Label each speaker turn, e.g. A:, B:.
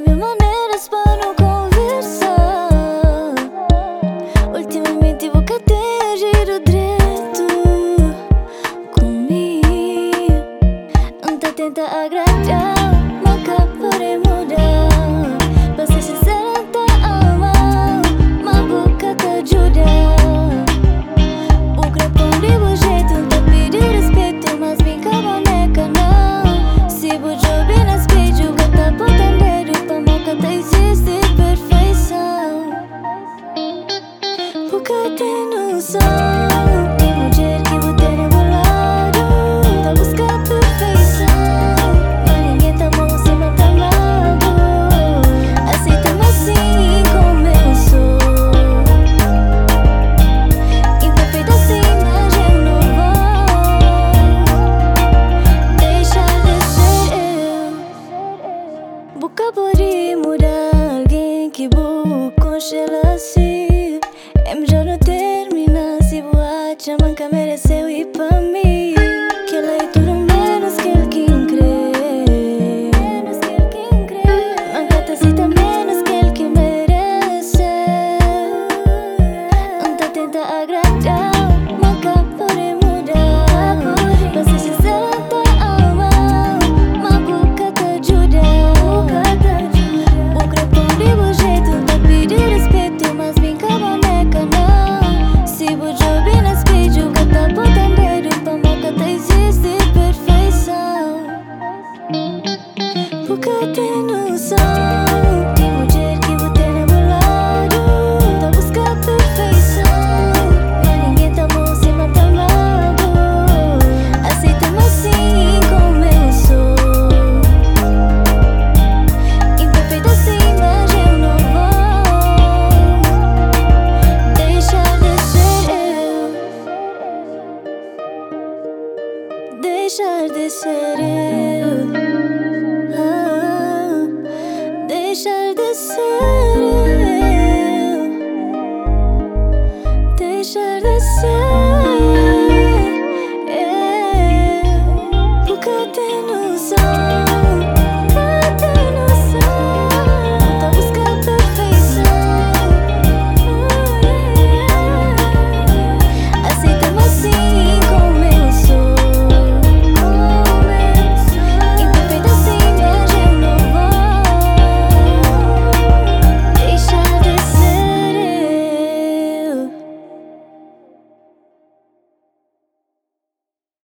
A: de maneiras para não conversar. Ultimamente vou cá ter agido direto comigo. Não tá tenta agradar, nunca porém mudar. Pra ser sincera, tá amar, mas boca te ajuda. O crepom de bom jeito, não tá pedir respeito, mas vem com a boneca não. Se vou jogar nas vídeos, gata botando dedo, pra moca tá existe perfeição. Boca tem noção, tem mulher que vou ter enrolado, tá buscar perfeição, mas ninguém tá bom se não tá mago. Aceita-me assim como eu sou, imperfeita assim, mas eu não vou deixar de ser eu. Boca pode mudar alguém que vou congelar assim. É melhor não terminar se vou achar manca mereceu ir pra mim. Que ela é tudo menos que ele quem crê. Manca tá cita menos que ele que merece. Não tá tenta agradar, manca pode mudar. Pra ser sincera, tá amar, mas boca te ajuda. O crepom de bom jeito, não tá pedir respeito, mas vem com a boneca não. Se vou jogar nas vídeos, gata botando dedo, pra moca tá existe perfeição. Boca tem noção, tem mulher que vou ter namorado, tá buscar perfeição, mas ninguém tá bom se mata mago. Aceita-me assim como eu sou, imperfeita assim, mas eu não vou deixar de ser eu. Deixar de ser eu. Deixar de ser